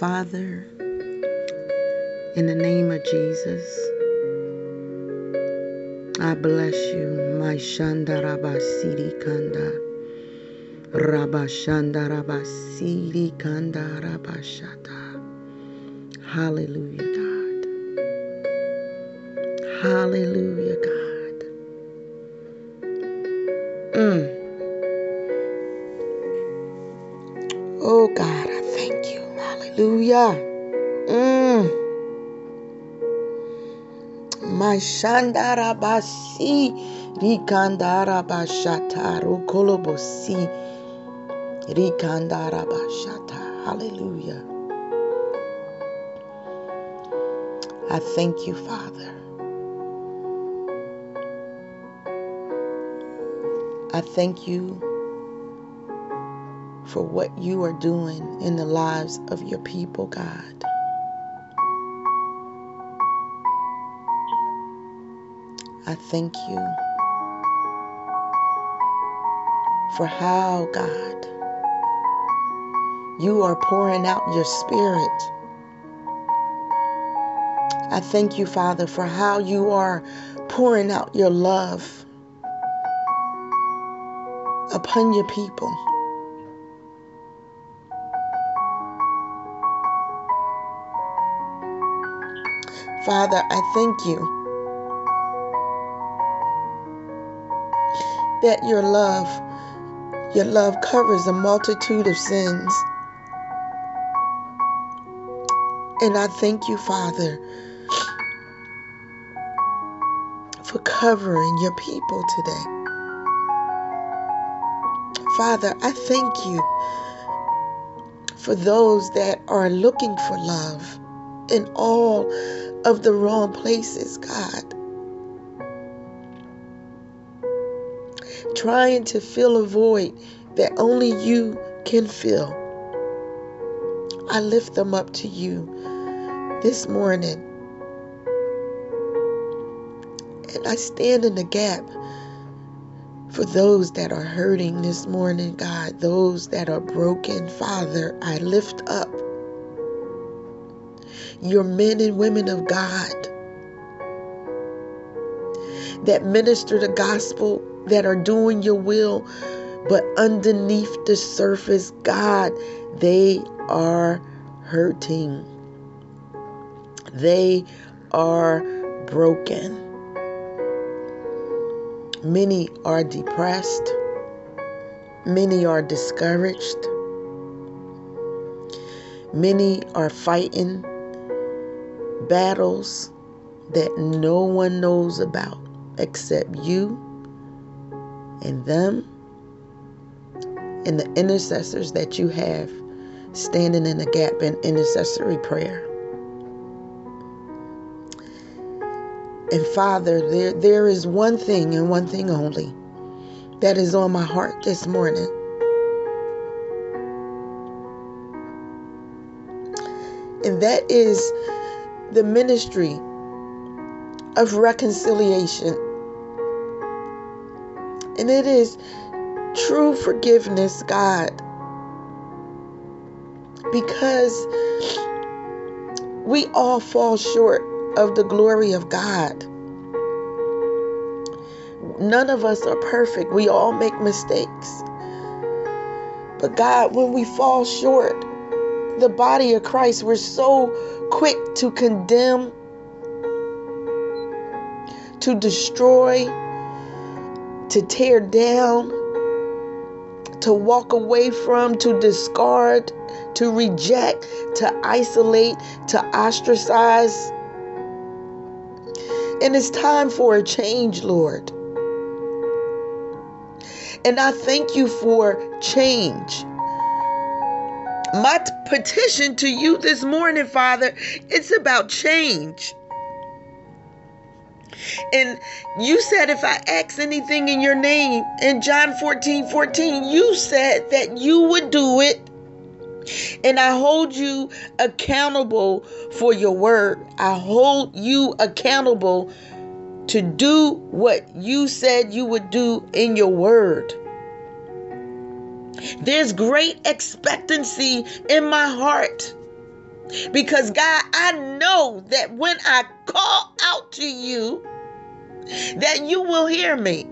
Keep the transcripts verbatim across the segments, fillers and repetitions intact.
Father, in the name of Jesus, I bless you. My Shanda Rabasiri Kanda. Rabashanda Rabasiri Kanda Rabashata. Hallelujah, God. Hallelujah, God. Mm. Oh, God, I thank you. Hallelujah. Mm. My Shandarabasi Rikandarabashata Rukolobosi Rikandarabashata. Hallelujah. I thank you, Father. I thank you for what you are doing in the lives of your people, God. I thank you for how, God, you are pouring out your spirit. I thank you, Father, for how you are pouring out your love upon your people. Father, I thank you that your love, your love covers a multitude of sins. And I thank you, Father, for covering your people today. Father, I thank you for those that are looking for love in all of the wrong places, God. Trying to fill a void that only you can fill. I lift them up to you this morning. And I stand in the gap for those that are hurting this morning, God. Those that are broken, Father, I lift up your men and women of God that minister the gospel, that are doing your will, but underneath the surface, God, they are hurting. They are broken. Many are depressed. Many are discouraged. Many are fighting battles that no one knows about except you and them and the intercessors that you have standing in the gap in intercessory prayer. And Father, there, there is one thing and one thing only that is on my heart this morning. And that is the ministry of reconciliation. And it is true forgiveness, God. Because we all fall short of the glory of God. None of us are perfect. We all make mistakes. But God, when we fall short, the body of Christ, we're so quick to condemn, to destroy, to tear down, to walk away from, to discard, to reject, to isolate, to ostracize. And it's time for a change, Lord. And I thank you for change. My t- petition to you this morning, Father, it's about change. And you said if I ask anything in your name, in John fourteen fourteen, you said that you would do it. And I hold you accountable for your word. I hold you accountable to do what you said you would do in your word. There's great expectancy in my heart Because God, I know that when I call out to you, that you will hear me.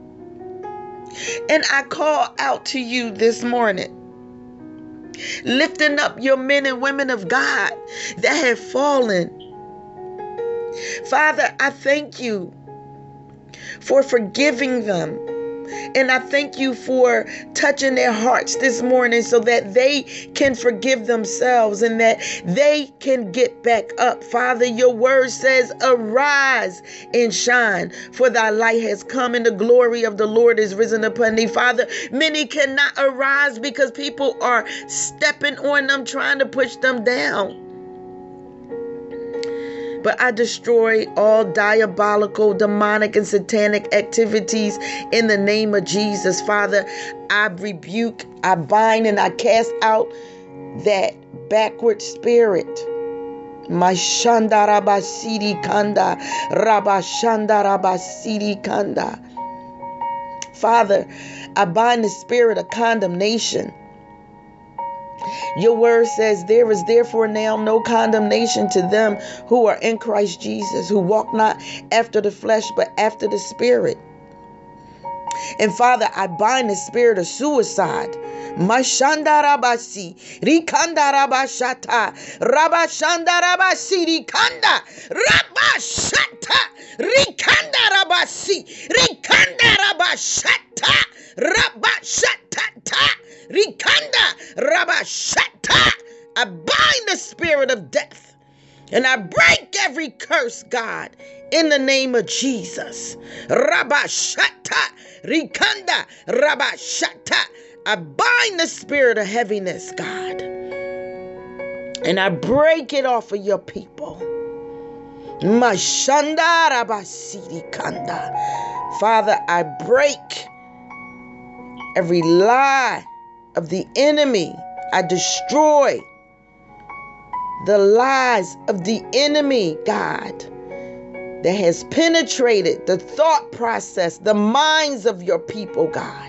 And I call out to you this morning, lifting up your men and women of God that have fallen. Father, I thank you for forgiving them. And I thank you for touching their hearts this morning so that they can forgive themselves and that they can get back up. Father, your word says, arise and shine, for thy light has come and the glory of the Lord is risen upon thee. Father, many cannot arise because people are stepping on them, trying to push them down. But I destroy all diabolical, demonic, and satanic activities in the name of Jesus. Father, I rebuke, I bind, and I cast out that backward spirit. My shanda rabasiri kanda, rabashanda rabasiri kanda. Father, I bind the spirit of condemnation. Your word says there is therefore now no condemnation to them who are in Christ Jesus, who walk not after the flesh, but after the spirit. And Father, I bind the spirit of suicide. Mashanda rabasi, rikanda rabashata, rabashanda rabasi, rikanda, rabashata, rikanda rabasi, rikanda rabashata, rabashata, rikanda rabashata. I bind the spirit of death and I break every curse, God, in the name of Jesus. Rabashata, rikanda rabashata. I bind the spirit of heaviness, God, and I break it off of your people. Mashanda rabasiri kanda. Father, I break every lie of the enemy. I destroy the lies of the enemy, God, that has penetrated the thought process, the minds of your people, God.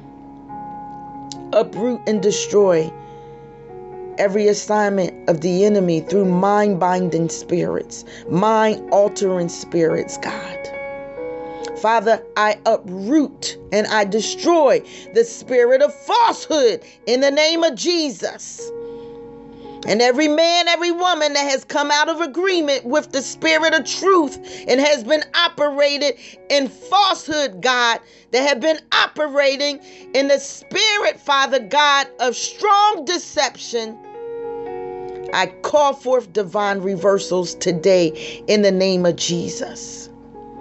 Uproot and destroy every assignment of the enemy through mind-binding spirits, mind-altering spirits, God. Father, I uproot and I destroy the spirit of falsehood in the name of Jesus. And every man, every woman that has come out of agreement with the spirit of truth and has been operated in falsehood, God, that have been operating in the spirit, Father God, of strong deception, I call forth divine reversals today in the name of Jesus.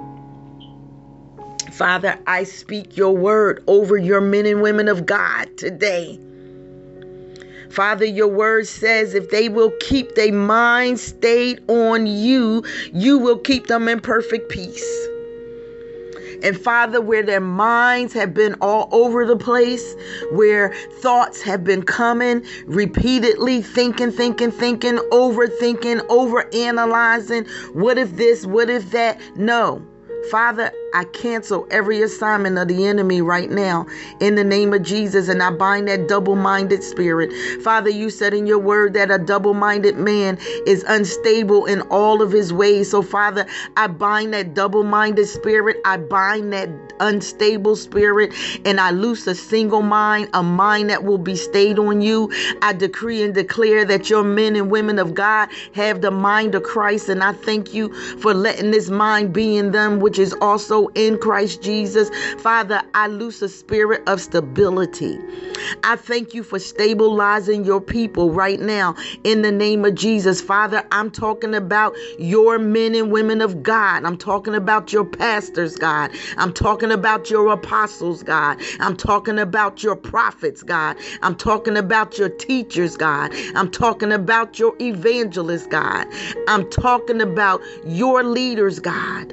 Father, I speak your word over your men and women of God today. Father, your word says if they will keep their minds stayed on you, you will keep them in perfect peace. And Father, where their minds have been all over the place, where thoughts have been coming repeatedly, thinking, thinking, thinking, overthinking, overanalyzing, what if this, what if that? No. Father, I cancel every assignment of the enemy right now in the name of Jesus, and I bind that double-minded spirit. Father, you said in your word that a double-minded man is unstable in all of his ways. So Father, I bind that double-minded spirit. I bind that unstable spirit, and I loose a single mind, a mind that will be stayed on you. I decree and declare that your men and women of God have the mind of Christ, and I thank you for letting this mind be in them, which is also in Christ Jesus. Father, I loose a spirit of stability. I thank you for stabilizing your people right now in the name of Jesus. Father, I'm talking about your men and women of God. I'm talking about your pastors, God. I'm talking about your apostles, God. I'm talking about your prophets, God. I'm talking about your teachers, God. I'm talking about your evangelists, God. I'm talking about your leaders, God,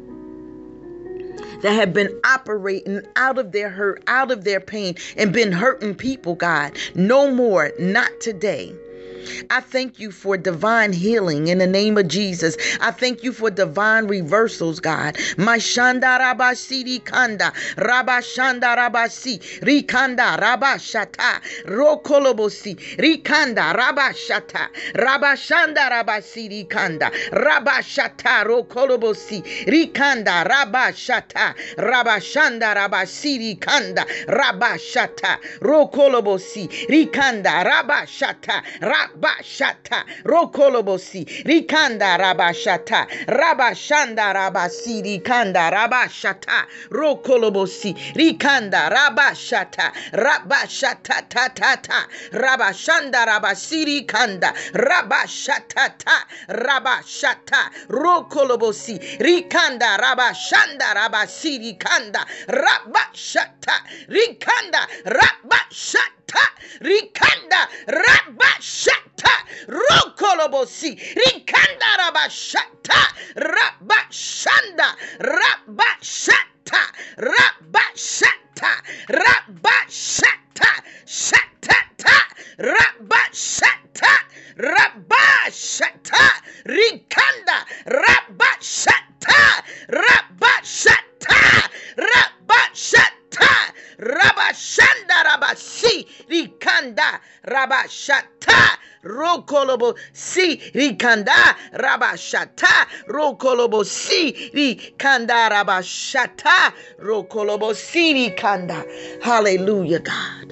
that have been operating out of their hurt, out of their pain, and been hurting people, God. No more, not today. I thank you for divine healing in the name of Jesus. I thank you for divine reversals, God. My shanda rabasi rikanda, rabashanda rabasi, rikanda rabashata, rokolobosi, rikanda rabashata, rabashanda rabasi rikanda, rabashata, rokolobosi, rikanda rabashata, rabashanda rabasi rikanda, rabashata, rokolobosi, rikanda rabashata, rabashata, rokolobosi, rikanda rabashata, rabashanda rabasi rikanda, rabashata, rokolobosi, rikanda rabashata, rabashata ta ta ta, rabashanda rabasi rikanda, rabashata ta, rabashata, rokolobosi, rikanda rabashanda rabasi rikanda, rabashata, rikanda, rabashata, rikanda, rabashata, rokolobosi, rikanda rabashata, rabashanda, rabashata, rabashata, rabashata, shatata, rabashata, rabashata, rikanda, rabashata, rabashata, rabashata, rabashanda rabasi rikanda rabashata, rokolobo si rikanda rabashata, rokolobo si rikanda rabashata, rokolobo si rikanda. Hallelujah, God.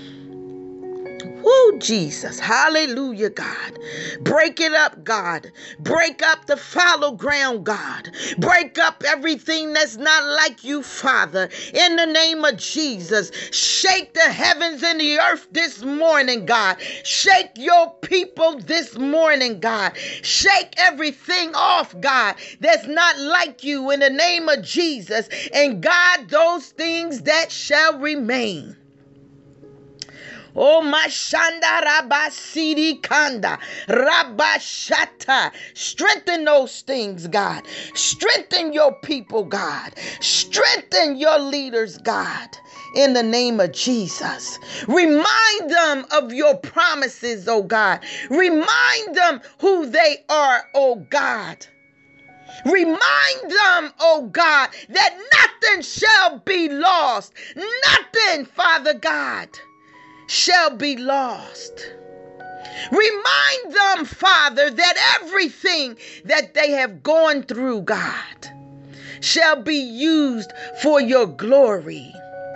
Woo, Jesus. Hallelujah, God. Break it up, God. Break up the fallow ground, God. Break up everything that's not like you, Father. In the name of Jesus, shake the heavens and the earth this morning, God. Shake your people this morning, God. Shake everything off, God, that's not like you in the name of Jesus. And God, those things that shall remain. Oh, my shanda rabasiri kanda rabashata. Strengthen those things, God. Strengthen your people, God. Strengthen your leaders, God. In the name of Jesus. Remind them of your promises, oh God. Remind them who they are, oh God. Remind them, oh God, that nothing shall be lost. Nothing, Father God, shall be lost. Remind them, Father, that everything that they have gone through, God, shall be used for your glory.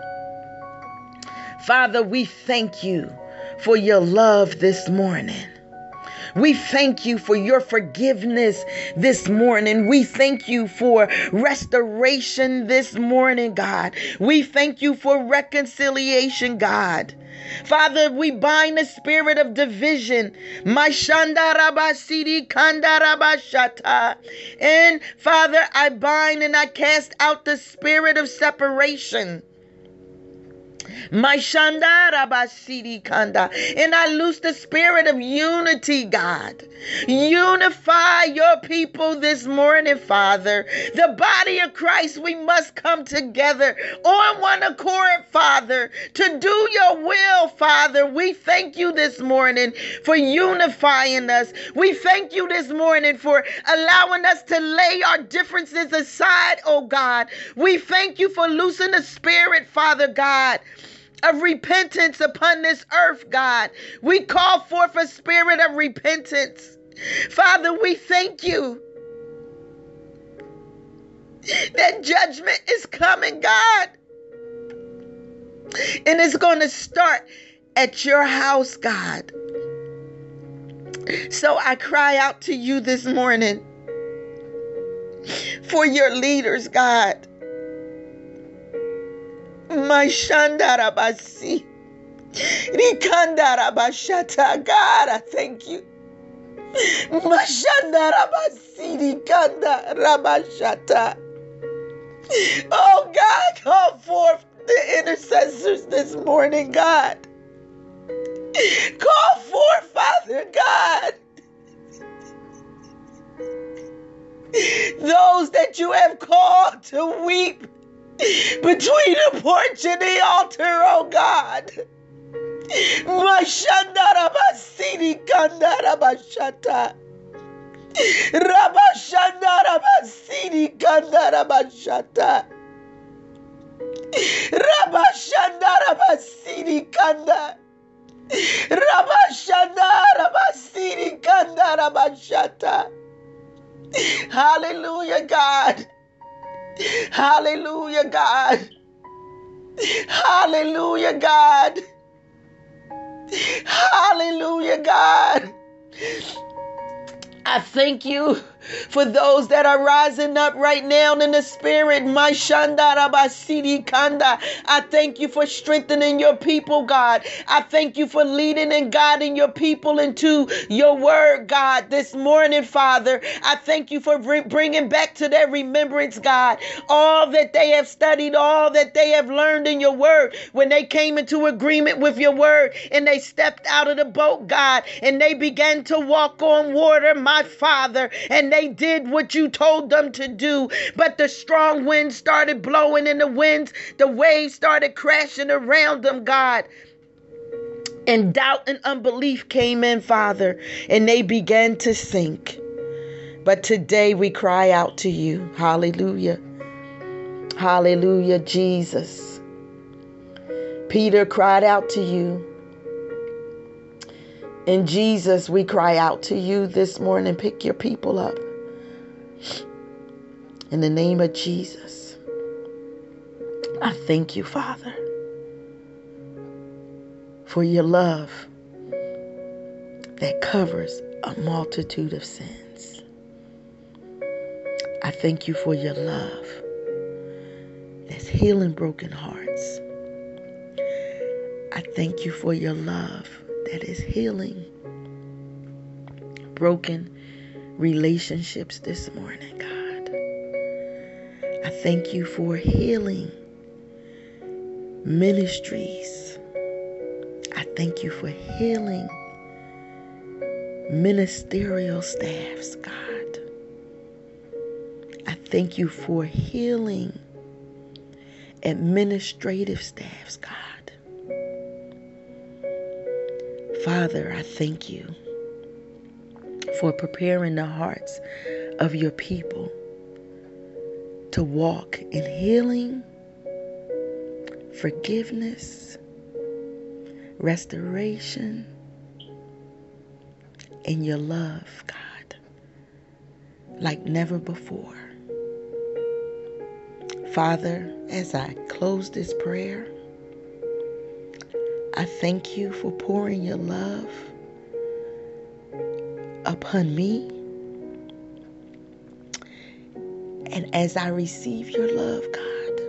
Father, we thank you for your love this morning. We thank you for your forgiveness this morning. We thank you for restoration this morning, God. We thank you for reconciliation, God. Father, we bind the spirit of division. And Father, I bind and I cast out the spirit of separation. My shanda rabasiri kanda. And I loose the spirit of unity, God. Unify your people this morning, Father. The body of Christ, we must come together on one accord, Father, to do your will, Father. We thank you this morning for unifying us. We thank you this morning for allowing us to lay our differences aside, oh God. We thank you for loosing the spirit, Father God, of repentance upon this earth, God. We call forth a spirit of repentance. Father, we thank you that judgment is coming, God. And it's going to start at your house, God. So I cry out to you this morning for your leaders, God. My shandarabasi, rikandarabashata. God, I thank you. My shandarabasi, rikandarabashata. Oh God, call forth the intercessors this morning, God. Call forth, Father God, those that you have called to weep between the porch and the altar, oh God. My shandarabasi, kandarabashata. Rabashandarabasiri kandarabashata. Rabashandarabasiri kanda. Rabashandarabasiri kandarabashata. Hallelujah, God. Hallelujah, God. Hallelujah, God. Hallelujah, God. I thank you for those that are rising up right now in the spirit. My Shandarabasiri Kanda. I thank you for strengthening your people, God. I thank you for leading and guiding your people into your word, God, this morning, Father. I thank you for bringing back to their remembrance, God, all that they have studied, all that they have learned in your word when they came into agreement with your word and they stepped out of the boat, God, and they began to walk on water, my Father, and they did what you told them to do. But the strong winds started blowing and the winds, the waves started crashing around them, God. And doubt and unbelief came in, Father, and they began to sink. But today we cry out to you. Hallelujah. Hallelujah, Jesus. Peter cried out to you. And Jesus, we cry out to you this morning. Pick your people up. In the name of Jesus, I thank you, Father, for your love that covers a multitude of sins. I thank you for your love that's healing broken hearts. I thank you for your love that is healing broken relationships this morning, God. I thank you for healing ministries. I thank you for healing ministerial staffs, God. I thank you for healing administrative staffs, God. Father, I thank you for preparing the hearts of your people to walk in healing, forgiveness, restoration, and your love, God, like never before. Father, as I close this prayer, I thank you for pouring your love upon me. And as I receive your love, God,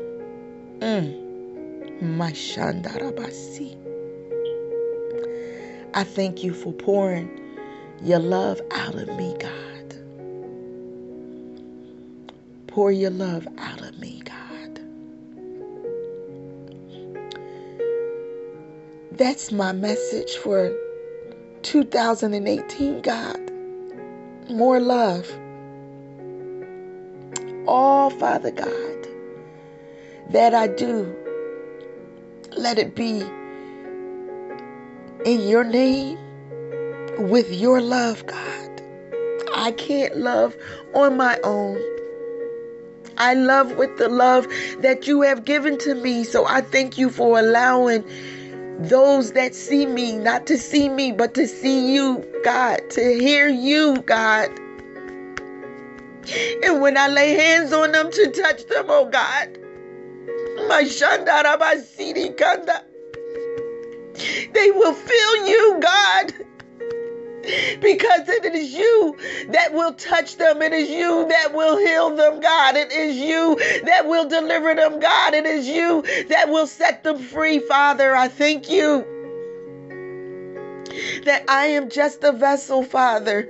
mm, my Shandarabasi, I thank you for pouring your love out of me, God. Pour your love out of me, God. That's my message for two thousand eighteen, God. More love. All, Father God, that I do, let it be in your name, with your love, God. I can't love on my own. I love with the love that you have given to me. So I thank you for allowing those that see me, not to see me, but to see you, God, to hear you, God. And when I lay hands on them, to touch them, oh God, my Shandarabasiri Kanda, they will feel you, God, because it is you that will touch them. It is you that will heal them, God. It is you that will deliver them, God. It is you that will set them free, Father. I thank you that I am just a vessel, Father.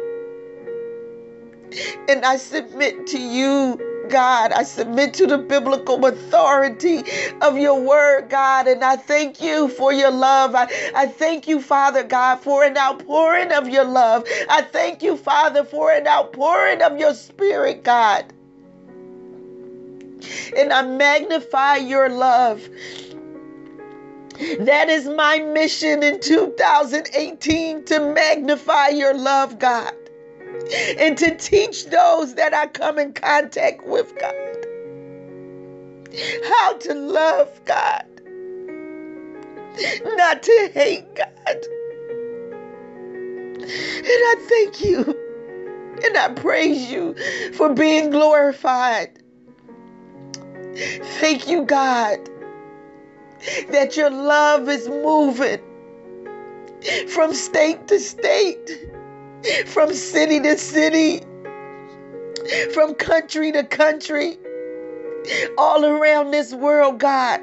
And I submit to you, God. I submit to the biblical authority of your word, God. And I thank you for your love. I, I thank you, Father God, for an outpouring of your love. I thank you, Father, for an outpouring of your spirit, God. And I magnify your love. That is my mission in two thousand eighteen, to magnify your love, God, and to teach those that I come in contact with, God, how to love, God, not to hate, God. And I thank you and I praise you for being glorified. Thank you, God, that your love is moving from state to state, from city to city, from country to country, all around this world, God.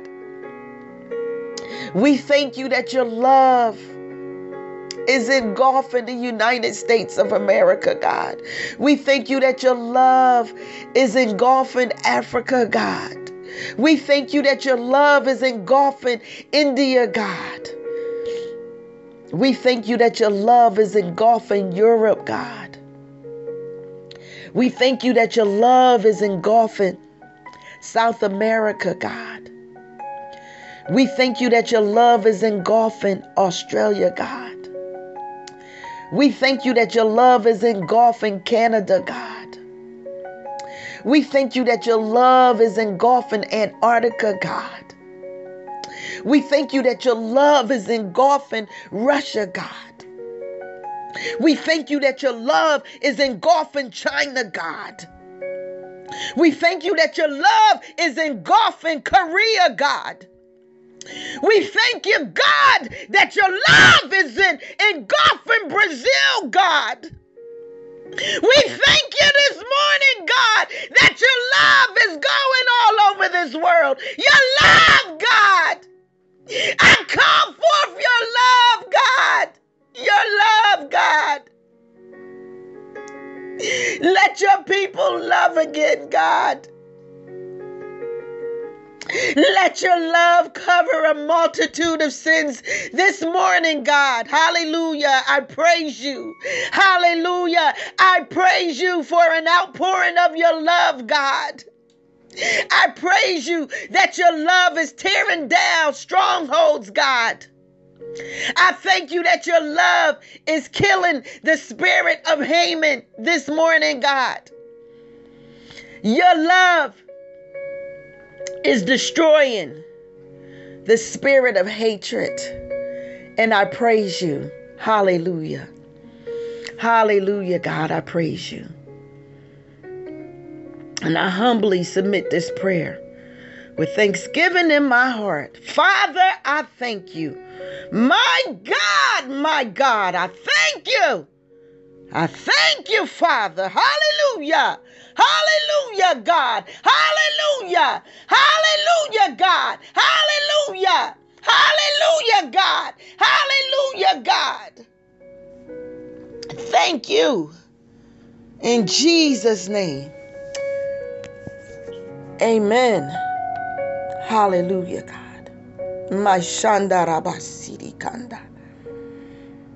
We thank you that your love is engulfing the United States of America, God. We thank you that your love is engulfing Africa, God. We thank you that your love is engulfing India, God. We thank you that your love is engulfing Europe, God. We thank you that your love is engulfing South America, God. We thank you that your love is engulfing Australia, God. We thank you that your love is engulfing Canada, God. We thank you that your love is engulfing Antarctica, God. We thank you that your love is engulfing Russia, God. We thank you that your love is engulfing China, God. We thank you that your love is engulfing Korea, God. We thank you, God, that your love is in engulfing Brazil, God. We thank you this morning, God, that your love is going all over this world. Your love, God. I call forth your love, God. Your love, God. Let your people love again, God. Let your love cover a multitude of sins this morning, God. Hallelujah. I praise you. Hallelujah. I praise you for an outpouring of your love, God. I praise you that your love is tearing down strongholds, God. I thank you that your love is killing the spirit of Haman this morning, God. Your love is destroying the spirit of hatred. And I praise you. Hallelujah. Hallelujah, God, I praise you. And I humbly submit this prayer with thanksgiving in my heart. Father, I thank you. My God, my God, I thank you. I thank you, Father. Hallelujah. Hallelujah, God. Hallelujah. Hallelujah, God. Hallelujah. Hallelujah, God. Hallelujah, God. Thank you. In Jesus' name. Amen. Hallelujah, God. My Shandarabasiri Kanda.